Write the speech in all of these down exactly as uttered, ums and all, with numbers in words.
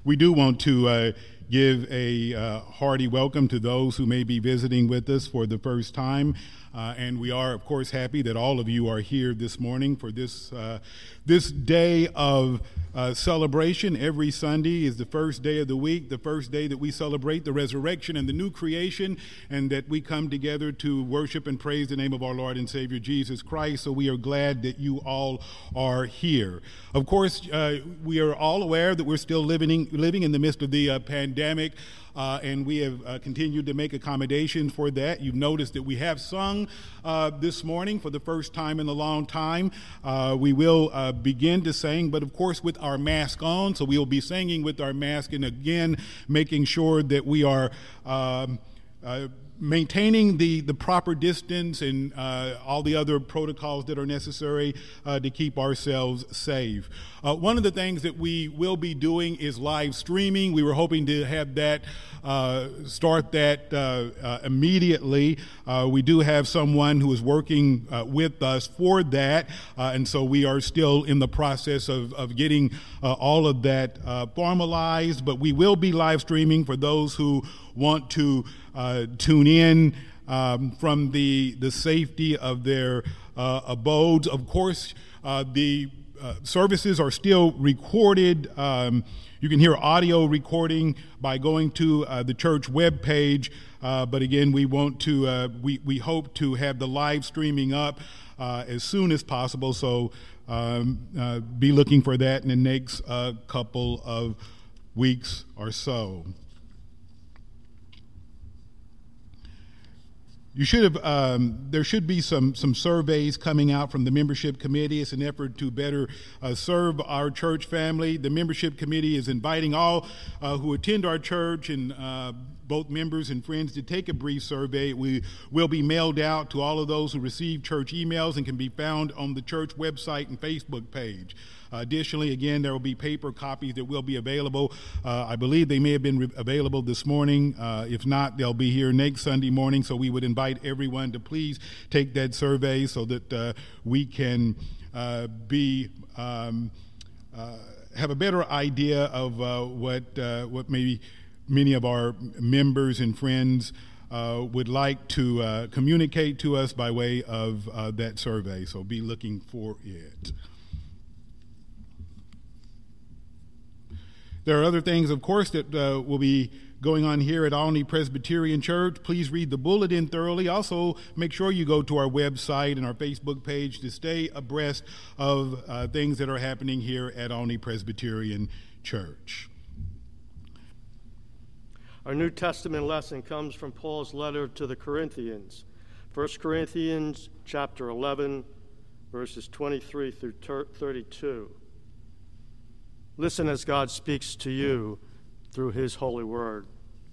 We do want to uh, give a uh, hearty welcome to those who may be visiting with us for the first time. Uh, and we are, of course, happy that all of you are here this morning for this uh, this day of uh, celebration. Every Sunday is the first day of the week, the first day that we celebrate the resurrection and the new creation, and that we come together to worship and praise the name of our Lord and Savior Jesus Christ. So we are glad that you all are here. Of course, uh, we are all aware that we're still living living in the midst of the uh, pandemic. Uh, and we have uh, continued to make accommodations for that. You've noticed that we have sung uh, this morning for the first time in a long time. Uh, we will uh, begin to sing, but of course with our mask on, so we will be singing with our mask, and again making sure that we are um, uh, maintaining the, the proper distance and uh, all the other protocols that are necessary uh, to keep ourselves safe. Uh, one of the things that we will be doing is live streaming. We were hoping to have that, uh, start that uh, uh, immediately. Uh, we do have someone who is working uh, with us for that, uh, and so we are still in the process of, of getting uh, all of that uh, formalized, but we will be live streaming for those who want to uh, tune in um, from the the safety of their uh, abodes. Of course, uh, the uh, services are still recorded. Um, you can hear audio recording by going to uh, the church webpage. Uh, but again, we want to uh, we we hope to have the live streaming up uh, as soon as possible. So um, uh, be looking for that in the next uh, couple of weeks or so. You should have, um, there should be some, some surveys coming out from the membership committee. It's an effort to better uh, serve our church family. The membership committee is inviting all uh, who attend our church and uh, both members and friends to take a brief survey. We will be mailed out to all of those who receive church emails and can be found on the church website and Facebook page. Uh, additionally, again, there will be paper copies that will be available. Uh, I believe they may have been re- available this morning. Uh, if not, they'll be here next Sunday morning. So we would invite everyone to please take that survey so that uh, we can uh, be um, uh, have a better idea of uh, what uh, what maybe many of our members and friends uh, would like to uh, communicate to us by way of uh, that survey. So be looking for it. There are other things, of course, that uh, will be going on here at Olney Presbyterian Church. Please read the bulletin thoroughly. Also, make sure you go to our website and our Facebook page to stay abreast of uh, things that are happening here at Olney Presbyterian Church. Our New Testament lesson comes from Paul's letter to the Corinthians. First Corinthians chapter eleven, verses twenty-three through thirty-two. Listen as God speaks to you through his holy word.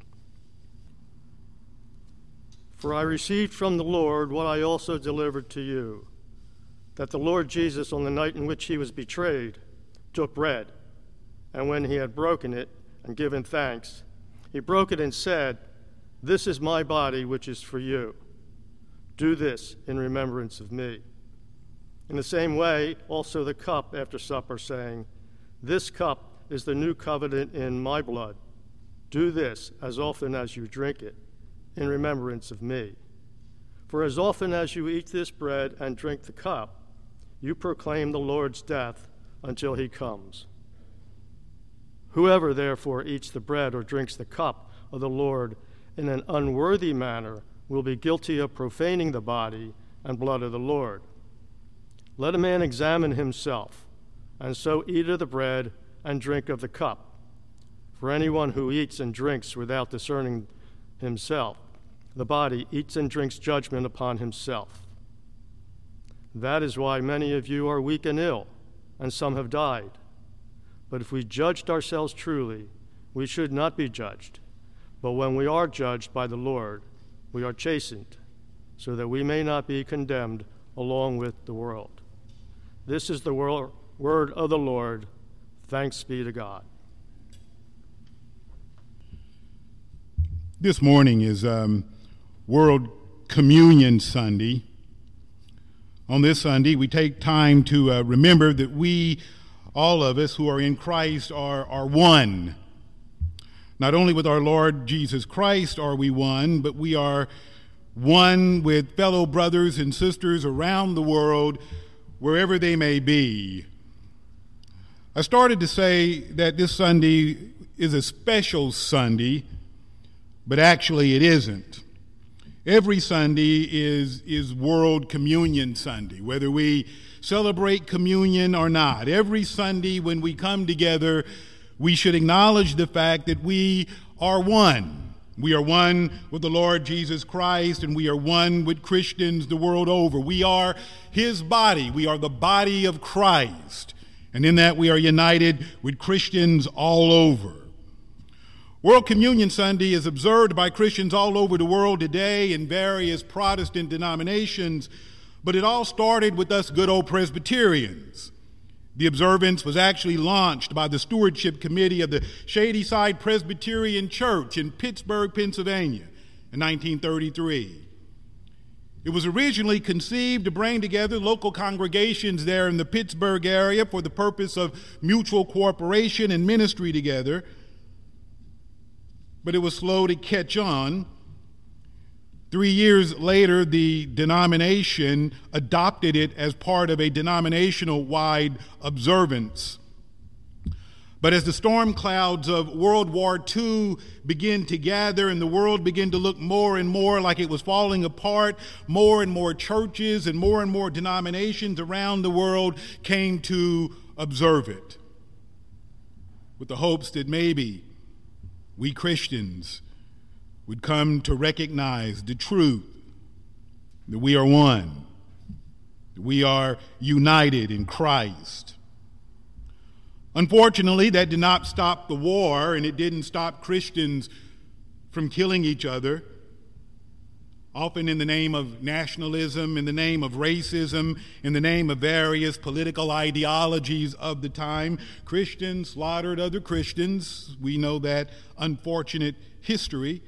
For I received from the Lord what I also delivered to you, that the Lord Jesus, on the night in which he was betrayed, took bread, and when he had broken it and given thanks, he broke it and said, "This is my body, which is for you. Do this in remembrance of me." In the same way, also the cup after supper, saying, "This cup is the new covenant in my blood. Do this as often as you drink it, in remembrance of me. For as often as you eat this bread and drink the cup, you proclaim the Lord's death until he comes. Whoever therefore eats the bread or drinks the cup of the Lord in an unworthy manner will be guilty of profaning the body and blood of the Lord. Let a man examine himself, and so eat of the bread and drink of the cup. For anyone who eats and drinks without discerning himself, the body eats and drinks judgment upon himself. That is why many of you are weak and ill, and some have died. But if we judged ourselves truly, we should not be judged. But when we are judged by the Lord, we are chastened, so that we may not be condemned along with the world. This is the word of the Lord. Thanks be to God. This morning is um, World Communion Sunday. On this Sunday, we take time to uh, remember that we, all of us who are in Christ, are, are one. Not only with our Lord Jesus Christ are we one, but we are one with fellow brothers and sisters around the world, wherever they may be. I started to say that this Sunday is a special Sunday, but actually it isn't. Every Sunday is, is World Communion Sunday, whether we celebrate communion or not. Every Sunday when we come together, we should acknowledge the fact that we are one. We are one with the Lord Jesus Christ, and we are one with Christians the world over. We are his body. We are the body of Christ. And in that we are united with Christians all over. World Communion Sunday is observed by Christians all over the world today in various Protestant denominations, but it all started with us good old Presbyterians. The observance was actually launched by the Stewardship Committee of the Shadyside Presbyterian Church in Pittsburgh, Pennsylvania in nineteen thirty-three. It was originally conceived to bring together local congregations there in the Pittsburgh area for the purpose of mutual cooperation and ministry together, but it was slow to catch on. Three years later, the denomination adopted it as part of a denominational-wide observance. But as the storm clouds of World War Two began to gather and the world began to look more and more like it was falling apart, more and more churches and more and more denominations around the world came to observe it, with the hopes that maybe we Christians would come to recognize the truth that we are one, that we are united in Christ. Unfortunately, that did not stop the war, and it didn't stop Christians from killing each other, often in the name of nationalism, in the name of racism, in the name of various political ideologies of the time. Christians slaughtered other Christians. We know that unfortunate history.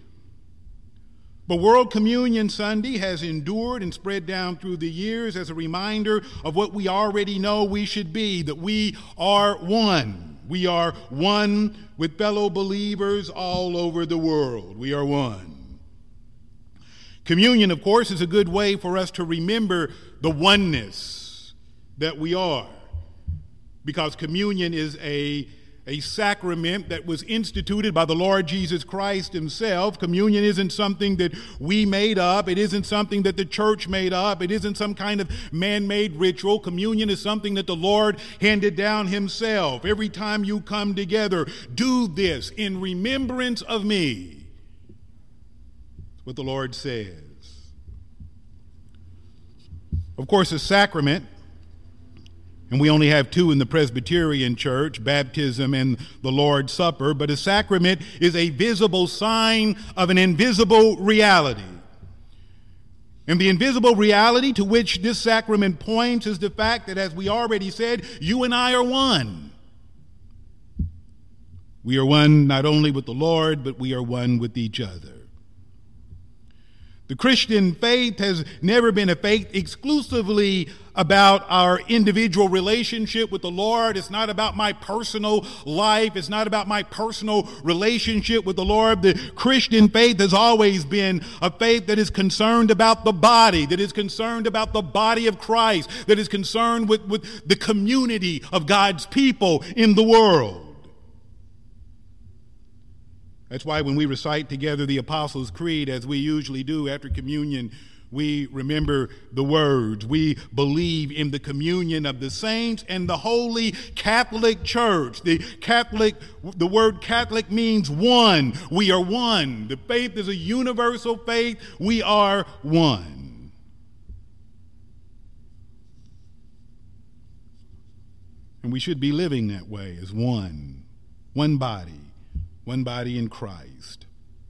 But World Communion Sunday has endured and spread down through the years as a reminder of what we already know we should be, that we are one. We are one with fellow believers all over the world. We are one. Communion, of course, is a good way for us to remember the oneness that we are, because communion is a A sacrament that was instituted by the Lord Jesus Christ himself. Communion isn't something that we made up. It isn't something that the church made up. It isn't some kind of man-made ritual. Communion is something that the Lord handed down himself. Every time you come together, do this in remembrance of me. That's what the Lord says. Of course, a sacrament, and we only have two in the Presbyterian Church, baptism and the Lord's Supper, but a sacrament is a visible sign of an invisible reality. And the invisible reality to which this sacrament points is the fact that, as we already said, you and I are one. We are one not only with the Lord, but we are one with each other. The Christian faith has never been a faith exclusively about our individual relationship with the Lord. It's not about my personal life. It's not about my personal relationship with the Lord. The Christian faith has always been a faith that is concerned about the body, that is concerned about the body of Christ, that is concerned with, with the community of God's people in the world. That's why when we recite together the Apostles' Creed, as we usually do after communion, we remember the words. We believe in the communion of the saints and the Holy Catholic Church. The Catholic, the word Catholic means one. We are one. The faith is a universal faith. We are one. And we should be living that way as one. One body. One body in Christ.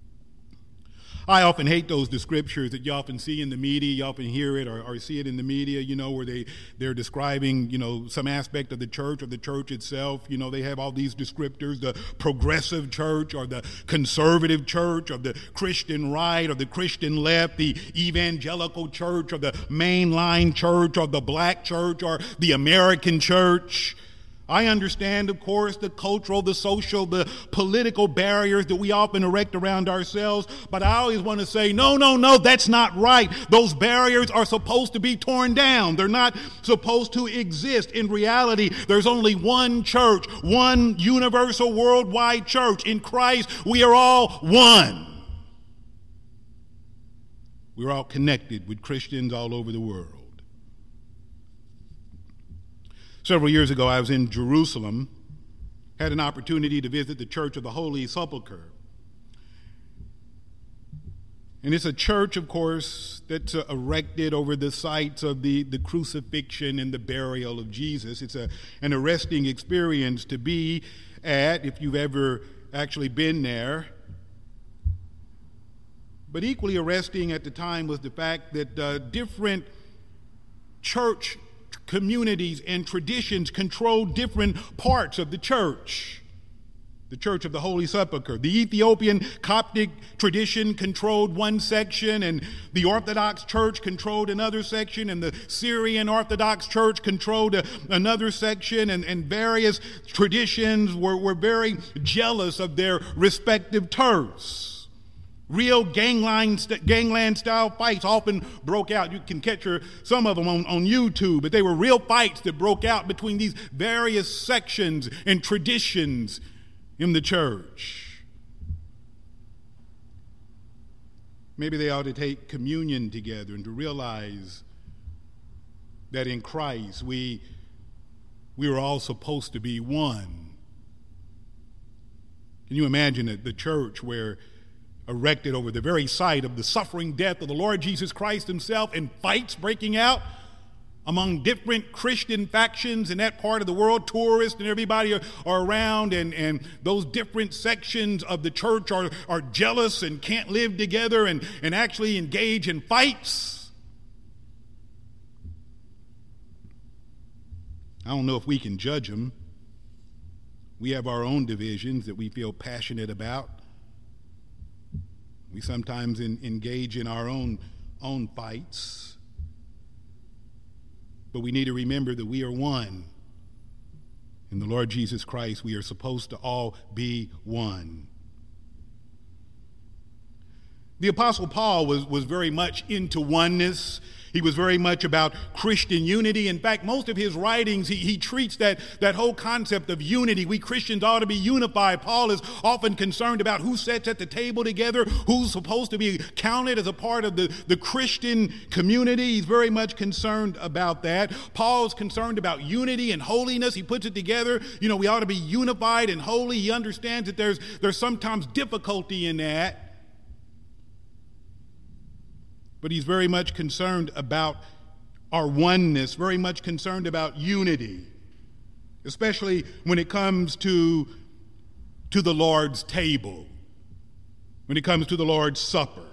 I often hate those scriptures that you often see in the media. You often hear it or, or see it in the media, you know, where they, they're describing, you know, some aspect of the church or the church itself. You know, they have all these descriptors, the progressive church or the conservative church or the Christian right or the Christian left, the evangelical church or the mainline church or the black church or the American church. I understand, of course, the cultural, the social, the political barriers that we often erect around ourselves, but I always want to say, no, no, no, that's not right. Those barriers are supposed to be torn down. They're not supposed to exist. In reality, there's only one church, one universal worldwide church. In Christ, we are all one. We're all connected with Christians all over the world. Several years ago, I was in Jerusalem, had an opportunity to visit the Church of the Holy Sepulchre. And it's a church, of course, that's uh, erected over the sites of the, the crucifixion and the burial of Jesus. It's a, an arresting experience to be at, if you've ever actually been there. But equally arresting at the time was the fact that uh, different church communities and traditions control different parts of the church. The Church of the Holy Sepulchre. The Ethiopian Coptic tradition controlled one section, and the Orthodox Church controlled another section, and the Syrian Orthodox Church controlled a, another section, and, and various traditions were, were very jealous of their respective turfs. Real gangland, gangland-style fights often broke out. You can catch your, some of them on, on YouTube, but they were real fights that broke out between these various sections and traditions in the church. Maybe they ought to take communion together and to realize that in Christ we, we are all supposed to be one. Can you imagine the, the church where erected over the very site of the suffering death of the Lord Jesus Christ himself, and fights breaking out among different Christian factions in that part of the world? Tourists and everybody are, are around, and, and those different sections of the church are, are jealous and can't live together and, and actually engage in fights. I don't know if we can judge them. We have our own divisions that we feel passionate about. We sometimes in, engage in our own, own fights. But we need to remember that we are one. In the Lord Jesus Christ, we are supposed to all be one. The Apostle Paul was, was very much into oneness. He was very much about Christian unity. In fact, most of his writings, he, he treats that, that whole concept of unity. We Christians ought to be unified. Paul is often concerned about who sits at the table together, who's supposed to be counted as a part of the, the Christian community. He's very much concerned about that. Paul's concerned about unity and holiness. He puts it together. You know, we ought to be unified and holy. He understands that there's, there's sometimes difficulty in that. But he's very much concerned about our oneness, very much concerned about unity, especially when it comes to, to the Lord's table, when it comes to the Lord's Supper.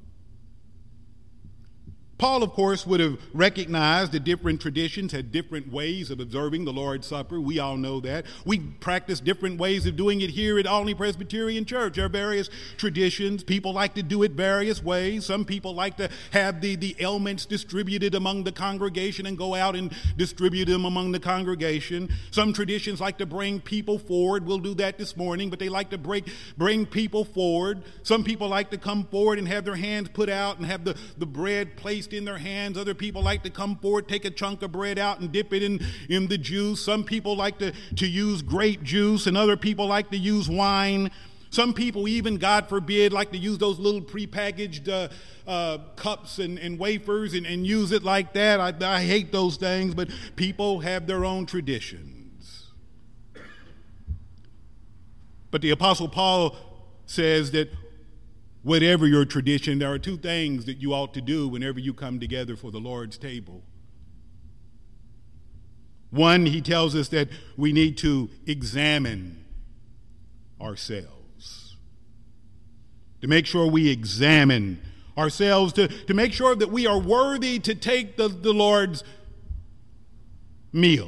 Paul, of course, would have recognized that different traditions had different ways of observing the Lord's Supper. We all know that. We practice different ways of doing it here at Olney Presbyterian Church. There are various traditions. People like to do it various ways. Some people like to have the, the elements distributed among the congregation and go out and distribute them among the congregation. Some traditions like to bring people forward. We'll do that this morning, but they like to break, bring people forward. Some people like to come forward and have their hands put out and have the, the bread placed in their hands. Other people like to come forward, take a chunk of bread out and dip it in, in the juice. Some people like to, to use grape juice, and other people like to use wine. Some people even, God forbid, like to use those little prepackaged uh, uh, cups and, and wafers and, and use it like that. I, I hate those things, but people have their own traditions. But the Apostle Paul says that whatever your tradition, there are two things that you ought to do whenever you come together for the Lord's table. One, he tells us that we need to examine ourselves. To make sure we examine ourselves, to, to make sure that we are worthy to take the, the Lord's meal.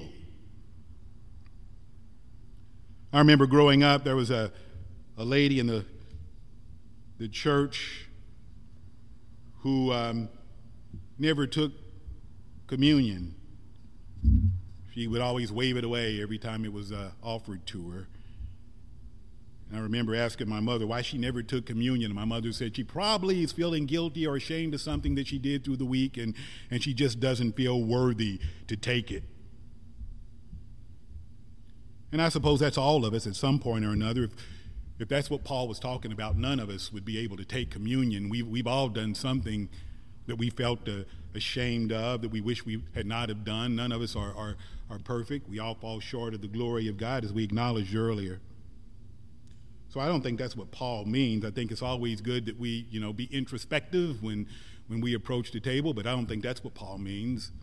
I remember growing up, there was a, a lady in the the church who um, never took communion. She would always wave it away every time it was uh, offered to her. And I remember asking my mother why she never took communion. And my mother said she probably is feeling guilty or ashamed of something that she did through the week, and, and she just doesn't feel worthy to take it. And I suppose that's all of us at some point or another. If, if that's what Paul was talking about, none of us would be able to take communion. We've, we've all done something that we felt uh, ashamed of, that we wish we had not have done. None of us are, are, are perfect. We all fall short of the glory of God, as we acknowledged earlier. So I don't think that's what Paul means. I think it's always good that we, you know, be introspective when, when we approach the table, but I don't think that's what Paul means.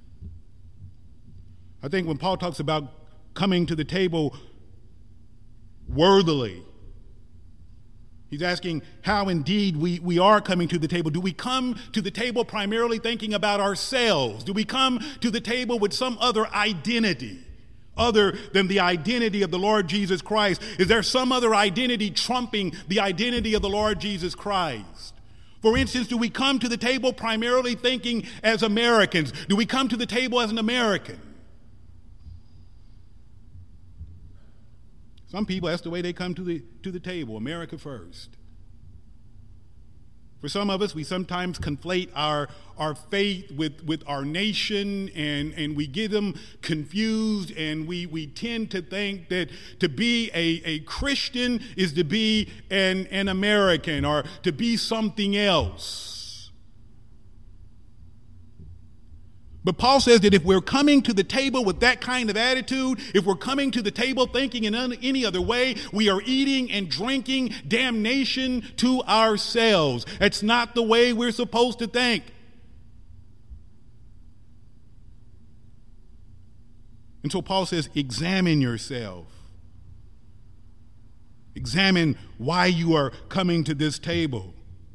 I think when Paul talks about coming to the table worthily, he's asking how indeed we, we are coming to the table. Do we come to the table primarily thinking about ourselves? Do we come to the table with some other identity other than the identity of the Lord Jesus Christ? Is there some other identity trumping the identity of the Lord Jesus Christ? For instance, do we come to the table primarily thinking as Americans? Do we come to the table as an American? Some people, that's the way they come to the, to the table, America first. For some of us, we sometimes conflate our, our faith with, with our nation, and, and we get them confused, and we, we tend to think that to be a, a Christian is to be an, an American or to be something else. But Paul says that if we're coming to the table with that kind of attitude, if we're coming to the table thinking in any other way, we are eating and drinking damnation to ourselves. That's not the way we're supposed to think. And so Paul says, examine yourself. Examine why you are coming to this table.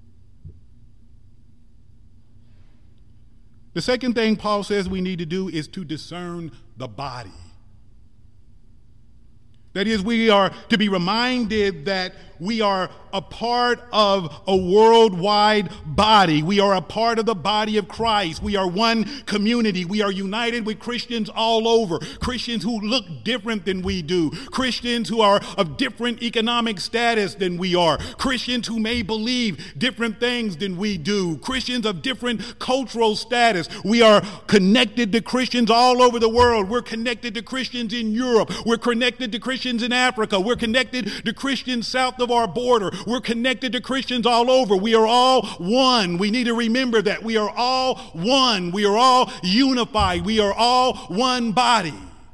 The second thing Paul says we need to do is to discern the body. That is, we are to be reminded that we are a part of a worldwide body. We are a part of the body of Christ. We are one community. We are united with Christians all over. Christians who look different than we do. Christians who are of different economic status than we are. Christians who may believe different things than we do. Christians of different cultural status. We are connected to Christians all over the world. We're connected to Christians in Europe. We're connected to Christians in Africa. We're connected to Christians south of our border. We're connected to Christians all over. We are all one. We need to remember that. We are all one. We are all unified. We are all one body.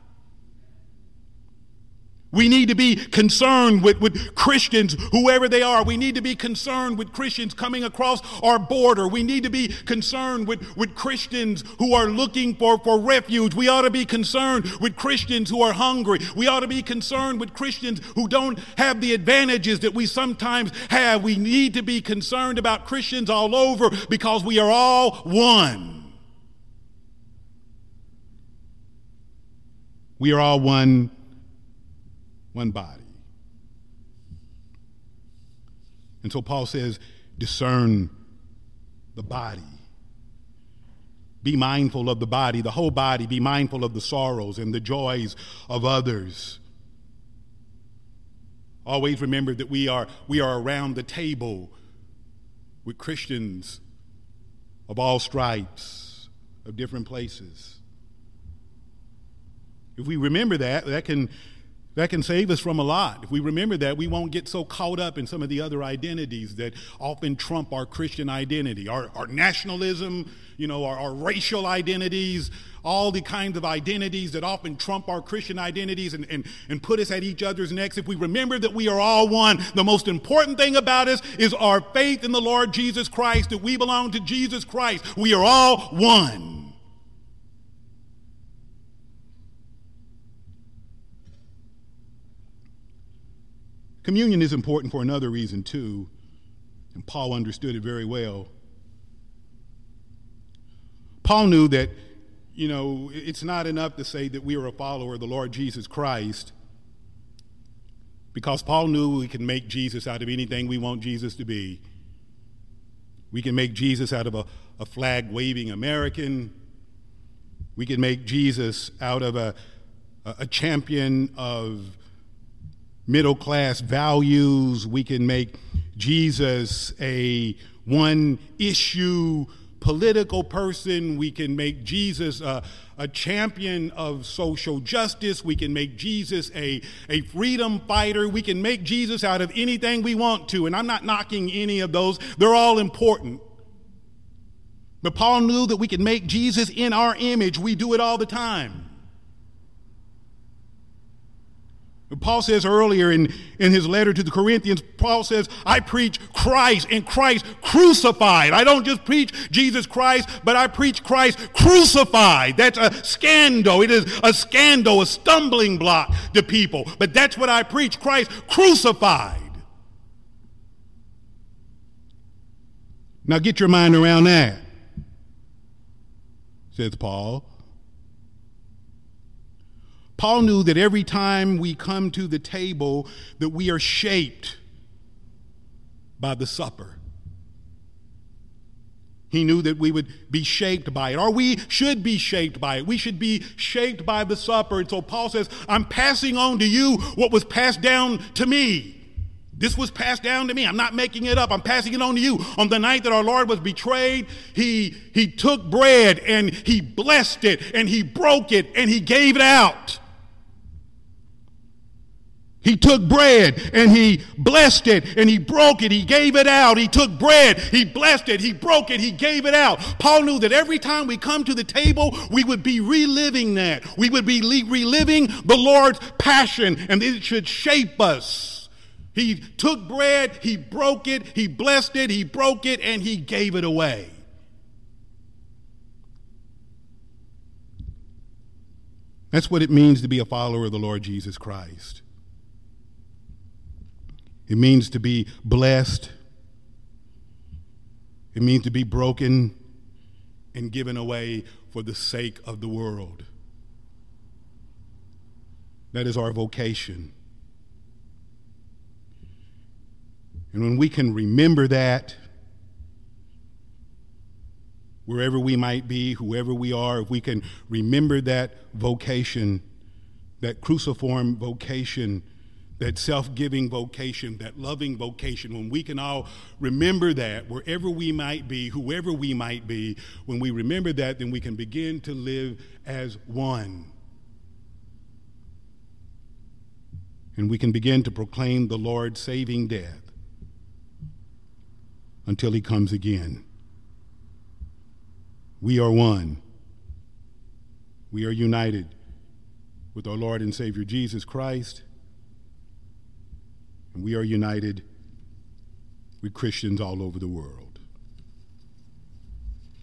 We need to be concerned with, with Christians, whoever they are. We need to be concerned with Christians coming across our border. We need to be concerned with, with Christians who are looking for, for refuge. We ought to be concerned with Christians who are hungry. We ought to be concerned with Christians who don't have the advantages that we sometimes have. We need to be concerned about Christians all over because we are all one. We are all one One body. And so Paul says, discern the body. Be mindful of the body, the whole body. Be mindful of the sorrows and the joys of others. Always remember that we are, we are around the table with Christians of all stripes, of different places. If we remember that, that can That can save us from a lot. If we remember that, we won't get so caught up in some of the other identities that often trump our Christian identity, our, our nationalism, you know, our, our racial identities, all the kinds of identities that often trump our Christian identities and, and, and put us at each other's necks. If we remember that we are all one, the most important thing about us is our faith in the Lord Jesus Christ, that we belong to Jesus Christ. We are all one. Communion is important for another reason, too, and Paul understood it very well. Paul knew that, you know, it's not enough to say that we are a follower of the Lord Jesus Christ, because Paul knew we can make Jesus out of anything we want Jesus to be. We can make Jesus out of a, a flag-waving American. We can make Jesus out of a a, a champion of middle-class values. We can make Jesus a one-issue political person. We can make Jesus a, a champion of social justice. We can make Jesus a, a freedom fighter. We can make Jesus out of anything we want to. And I'm not knocking any of those. They're all important. But Paul knew that we could make Jesus in our image. We do it all the time. Paul says earlier in, in his letter to the Corinthians, Paul says, I preach Christ and Christ crucified. I don't just preach Jesus Christ, but I preach Christ crucified. That's a scandal. It is a scandal, a stumbling block to people. But that's what I preach, Christ crucified. Now get your mind around that, says Paul. Paul knew that every time we come to the table that we are shaped by the supper. He knew that we would be shaped by it, or we should be shaped by it. We should be shaped by the supper. And so Paul says, I'm passing on to you what was passed down to me. This was passed down to me. I'm not making it up. I'm passing it on to you. On the night that our Lord was betrayed, he, he took bread and he blessed it and he broke it and he gave it out. He took bread and he blessed it and he broke it. He gave it out. He took bread, he blessed it, he broke it, he gave it out. Paul knew that every time we come to the table, we would be reliving that. We would be reliving the Lord's passion, and it should shape us. He took bread, he broke it, he blessed it, he broke it, and he gave it away. That's what it means to be a follower of the Lord Jesus Christ. It means to be blessed. It means to be broken and given away for the sake of the world. That is our vocation. And when we can remember that, wherever we might be, whoever we are, if we can remember that vocation, that cruciform vocation, that self-giving vocation, that loving vocation, when we can all remember that, wherever we might be, whoever we might be, when we remember that, then we can begin to live as one. And we can begin to proclaim the Lord's saving death until he comes again. We are one. We are united with our Lord and Savior Jesus Christ. And we are united with Christians all over the world.